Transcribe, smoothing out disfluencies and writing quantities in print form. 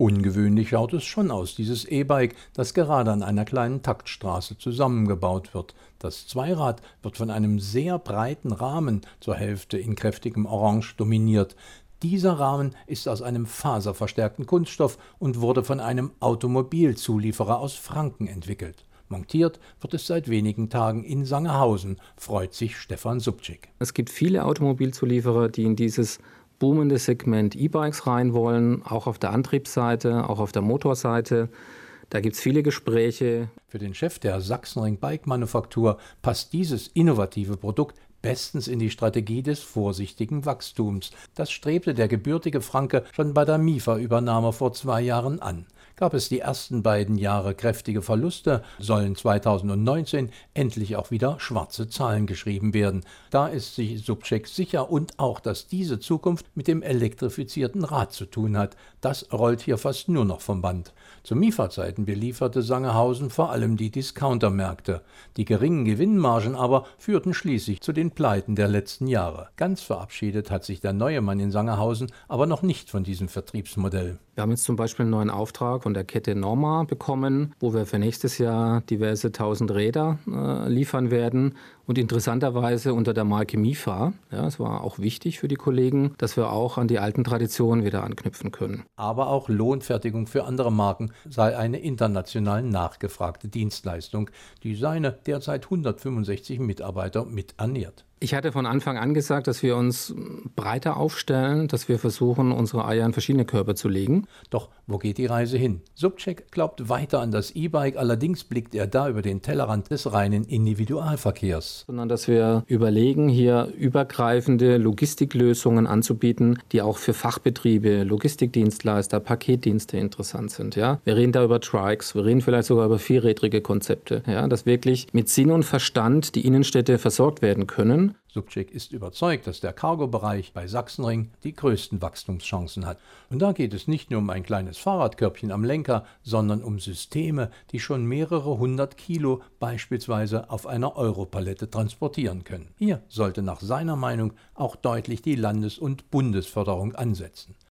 Ungewöhnlich schaut es schon aus, dieses E-Bike, das gerade an einer kleinen Taktstraße zusammengebaut wird. Das Zweirad wird von einem sehr breiten Rahmen, zur Hälfte in kräftigem Orange, dominiert. Dieser Rahmen ist aus einem faserverstärkten Kunststoff und wurde von einem Automobilzulieferer aus Franken entwickelt. Montiert wird es seit wenigen Tagen in Sangerhausen, freut sich Stefan Subczyk. Es gibt viele Automobilzulieferer, die in dieses boomende Segment E-Bikes rein wollen, auch auf der Antriebsseite, auch auf der Motorseite. Da gibt es viele Gespräche. Für den Chef der Sachsenring Bike Manufaktur passt dieses innovative Produkt bestens in die Strategie des vorsichtigen Wachstums. Das strebte der gebürtige Franke schon bei der MIFA-Übernahme vor 2 Jahren an. Gab es die ersten beiden Jahre kräftige Verluste, sollen 2019 endlich auch wieder schwarze Zahlen geschrieben werden. Da ist sich Subczyk sicher und auch, dass diese Zukunft mit dem elektrifizierten Rad zu tun hat. Das rollt hier fast nur noch vom Band. Zu MIFA-Zeiten belieferte Sangerhausen vor allem die Discountermärkte. Die geringen Gewinnmargen aber führten schließlich zu den Pleiten der letzten Jahre. Ganz verabschiedet hat sich der neue Mann in Sangerhausen aber noch nicht von diesem Vertriebsmodell. Wir haben jetzt zum Beispiel einen neuen Auftrag von der Kette Norma bekommen, wo wir für nächstes Jahr diverse 1000 Räder liefern werden. Und interessanterweise unter der Marke MIFA. Ja, es war auch wichtig für die Kollegen, dass wir auch an die alten Traditionen wieder anknüpfen können. Aber auch Lohnfertigung für andere Marken sei eine international nachgefragte Dienstleistung, die seine derzeit 165 Mitarbeiter mit ernährt. Ich hatte von Anfang an gesagt, dass wir uns breiter aufstellen, dass wir versuchen, unsere Eier in verschiedene Körbe zu legen. Doch wo geht die Reise hin? Subczyk glaubt weiter an das E-Bike, allerdings blickt er da über den Tellerrand des reinen Individualverkehrs. Sondern dass wir überlegen, hier übergreifende Logistiklösungen anzubieten, die auch für Fachbetriebe, Logistikdienstleister, Paketdienste interessant sind. Ja? Wir reden da über Trikes, wir reden vielleicht sogar über vierrädrige Konzepte, ja? Dass wirklich mit Sinn und Verstand die Innenstädte versorgt werden können. Subczyk ist überzeugt, dass der Cargo-Bereich bei Sachsenring die größten Wachstumschancen hat. Und da geht es nicht nur um ein kleines Fahrradkörbchen am Lenker, sondern um Systeme, die schon mehrere 100 Kilo beispielsweise auf einer Europalette transportieren können. Hier sollte nach seiner Meinung auch deutlich die Landes- und Bundesförderung ansetzen.